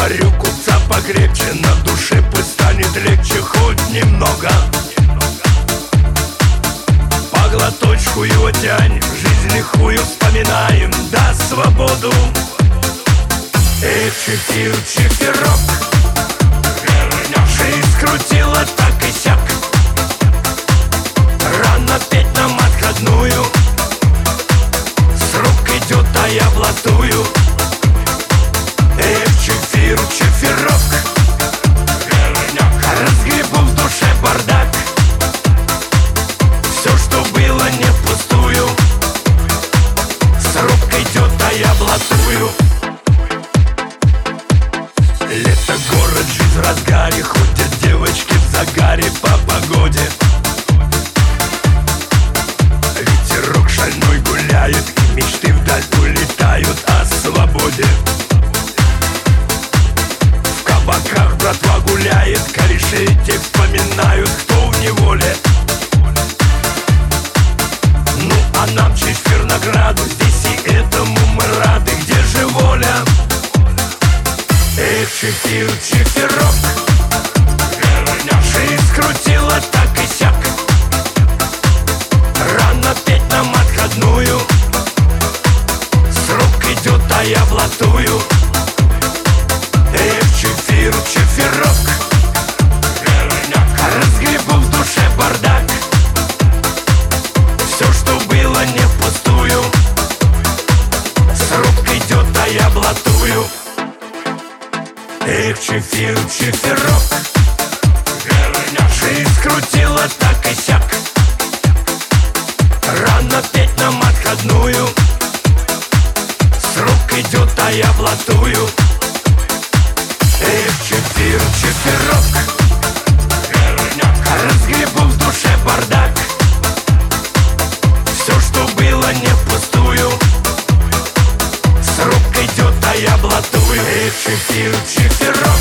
Заварю купца покрепче, на душе пусть станет легче хоть немного. По глоточку его тянем, жизнь лихую вспоминаем, да свободу. Эх, чефир, чефирок, жизнь скрутила так и сяк. Рано петь нам отходную, срок идет, а я блатую. Эх, чефир, чефирок, разгребу в душе бардак. Все, что было, не впустую, срок идет, а я блатую. Лето, город, жизнь в разгаре, ходят девочки в загаре по погоде. Ветерок шальной гуляет, и мечты вдаль улетают о свободе. В кабаках братва гуляет, корешей те вспоминают, кто в неволе. Ну а нам чефир награду, здесь и этому мы рады, где же воля? Эх, чефир, чефирок, жизнь скрутила так и сяк. Рано петь нам отходную, срок идет, а я блатую. Эх, чефир, чефирок, разгребу в душе бардак. Все, что было, не впустую, срок идет, а я блатую. Эх, чефир, чефирок, жизнь скрутила так и сяк. Рано петь нам отходную, срок идет, а я блатую. Эх, чефир, чефирок, разгребу в душе бардак. Все, что было, не впустую, срок идет, а я блатую. Эх, чефир, чефирок,